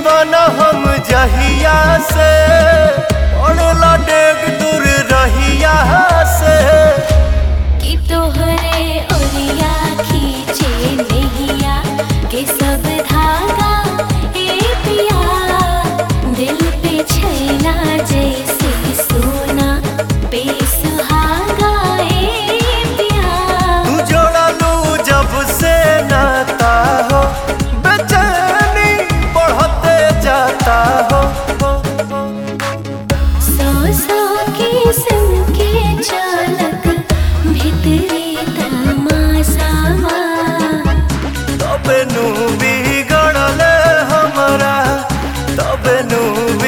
दीवाना हम जहिया से पड़ला डेग दूर रहिया से कि तोहरे ओरिया खींचे नैया के सब धागा ए पिया दिल पे छैला जैसे सोना पे सुहागा ए पिया तू जोड़ा लू जब से नाता हो बेचैनी बढ़ते जाता हो सौ किस्म के चालक भितरे तमाशावा तबे नू बिगड़ले हमरा तबे नू